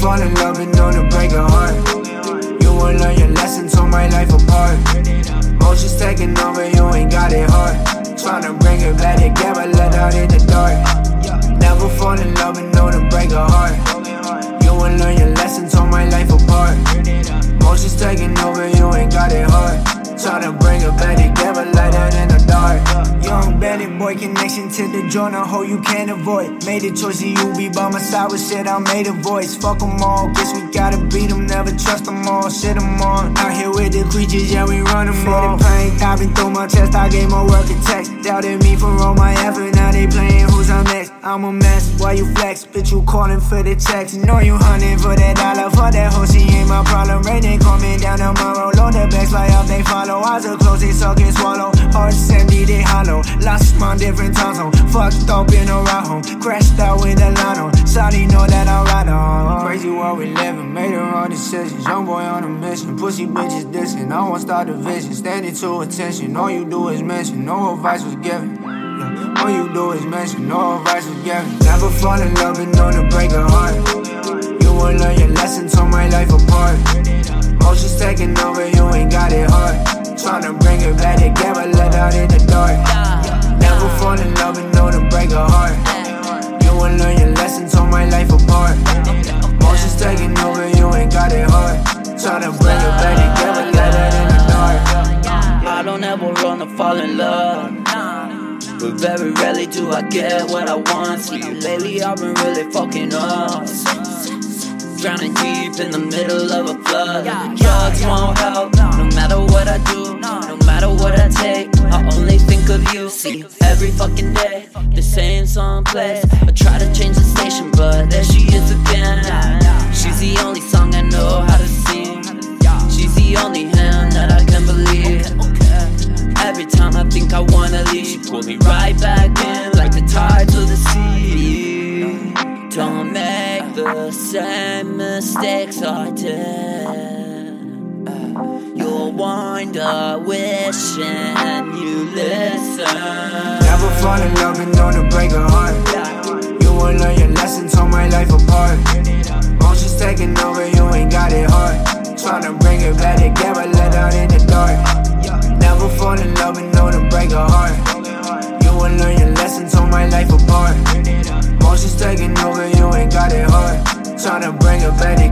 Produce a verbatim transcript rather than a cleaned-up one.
fall in love and known to break a heart. You won't learn your lesson, tore my life apart. Emotions taking over, you ain't got it hard. Tryna bring it back together, let out in the dark. Never fall in love and know to break a heart. You won't learn your lesson, tore my life apart. Emotions taking over, you ain't got it hard. Tryna bring it back together, let out in the dark. Young bandit boy, connection to the joint, a hole you can't avoid. Made a choice of you be by my side with shit, I made a voice. Fuck them all, guess we gotta beat them, never trust them all. Shit them on, out here with the creatures, yeah we run them all. Pain diving through my chest, I gave my work a text. Doubted me for all my effort, now they playing who's I'm next. I'm a mess, why you flex, bitch you calling for the checks. Know you hunting for that dollar, for that hoe, she ain't my problem. Raining coming down tomorrow, on the backs fly up, they follow. Eyes are closed, they suck and swallow. Hearts empty, they hollow. Lost my different time zone. Fucked up in a ride home. Crashed out with a line on. Shawty know that I ride on. Crazy what we living, made the wrong decisions. Young boy on a mission, pussy bitches dissing. I won't start the vision, standing to attention. All you do is mention, no advice was given. Yeah. All you do is mention, no advice was given. Never fall in love and know to break a heart. You won't learn your lesson, tore my life apart. Emotions taking over, you ain't got it hard. Tryna bring it back together, let out in the dark. Never fall in love and know to break a heart. You won't learn your lesson, tore my life apart. Emotions taking over, you ain't got it hard. Tryna bring it back together, let out in the dark. I don't ever run to fall in love, but very rarely do I get what I want. See, lately I've been really fucking up, drowning deep in the middle of a flood. Drugs won't help, no matter what I do, no matter what I take, I only think of you. See, every fucking day, the same song plays. I try to change the station, but there she is again. She's the only song I know how to sing. She's the only hand that I can believe. Every time I think I wanna leave, she pulled me right back in, like the tides of the sea. Don't make the same mistakes I did. You'll wind up wishing you listen. Never fall in love and know to break a heart. You won't learn your lesson, tore my life apart. Emotions taking over, you ain't got it hard. Tryna bring it back together, let out in the dark. Never fall in love and know to break a heart. You won't learn your lesson, tore my life apart. Emotions taking over, you ain't got it hard. Tryna bring it back